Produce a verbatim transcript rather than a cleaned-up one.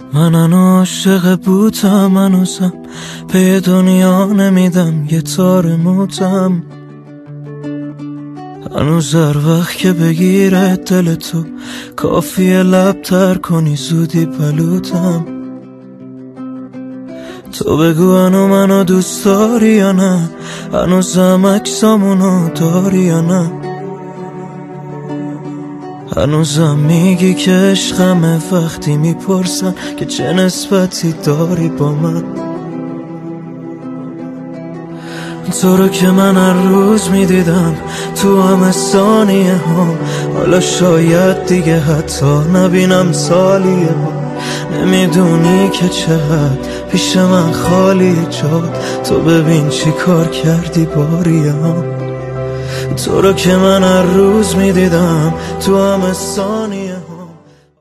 من عاشق بودم هنوزم به دنیا نمیدم یه تار موتم. هنوز هر وقت که بگیره دل تو کافیه لب تر کنی زودی بلوتم. تو بگو هنو منو دوست داری یا نه، هنوزم عکسامونو داری یا نه، هنوزم میگی که عشقمه وقتی میپرسن که چه نسبتی داری با من. تو رو که من هر روز میدیدم تو همه ثانیه ها، حالا شاید دیگه حتی نبینم سالیه ها. نمیدونی که چقدر پیش من خالی جات، تو ببین چی کار کردی باریه ها. تو رو که من هر روز میدیدم تو همه ثانیه